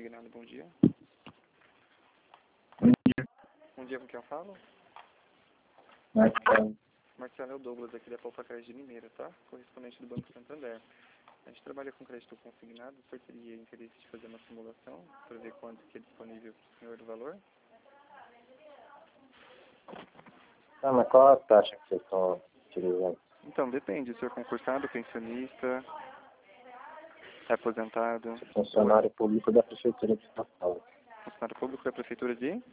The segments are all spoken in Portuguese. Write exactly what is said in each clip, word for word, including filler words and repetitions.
Consignado, bom dia. Bom dia. Bom dia, com quem eu falo? Marcelo. Marcelo é o Douglas, aqui da Poupa Crédito de Mineira, tá? Correspondente do Banco Santander. A gente trabalha com crédito consignado. O senhor teria interesse de fazer uma simulação para ver quanto que é disponível para o senhor do valor? Ah, mas qual a taxa que vocês estão utilizando? Então, depende. O senhor é concursado, pensionista, é aposentado? Funcionário público da Prefeitura de São Paulo. Funcionário público da Prefeitura de?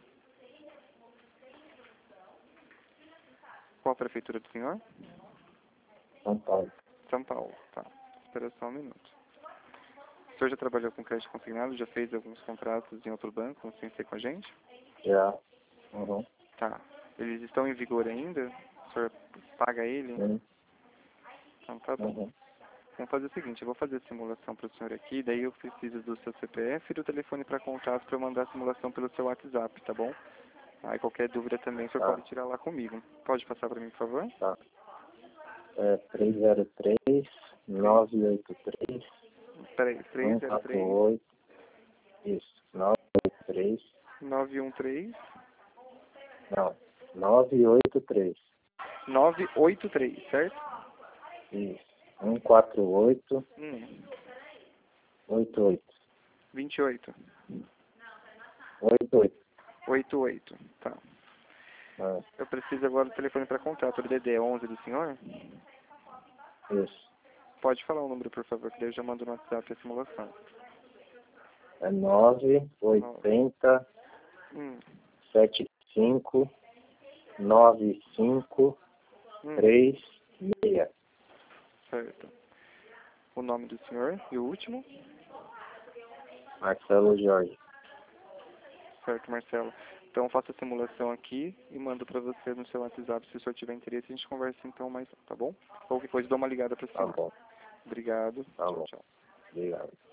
Qual a prefeitura do senhor? São Paulo. São Paulo, tá. Espera só um minuto. O senhor já trabalhou com crédito consignado? Já fez alguns contratos em outro banco, sem ser com a gente? Já. Uhum. Tá. Eles estão em vigor ainda? O senhor paga ele? Uhum. Então tá bom. Uhum. Vamos fazer o seguinte, eu vou fazer a simulação para o senhor aqui, daí eu preciso do seu C P F e do telefone para contato para eu mandar a simulação pelo seu WhatsApp, tá bom? Aí qualquer dúvida também o senhor Tá. pode tirar lá comigo. Pode passar para mim, por favor? Tá. É três zero três, nove oito três, Peraí, um três zero quatro três, oito. Isso. nove oito três. nove um três, Não. nove oito três. nove oito três, certo? Isso. um quatro oito, Hum, oito oito. vinte e oito, oito oito. oito oito, tá. Ah, Eu preciso agora do telefone para contato, o D D é onze do senhor? isso. Pode falar o número, por favor, que daí eu já mando no WhatsApp a simulação. É nove oitenta, Hum, setenta e cinco, noventa e cinco, hum, três seis. certo. O nome do senhor e o último? Marcelo Jorge. Certo, Marcelo. Então eu faço a simulação aqui e mando para você no seu WhatsApp. Se o senhor tiver interesse, a gente conversa então mais, tá bom? Qualquer coisa, dou uma ligada para o Tá senhor. bom. Obrigado. Tá Tchau, bom. tchau. Obrigado.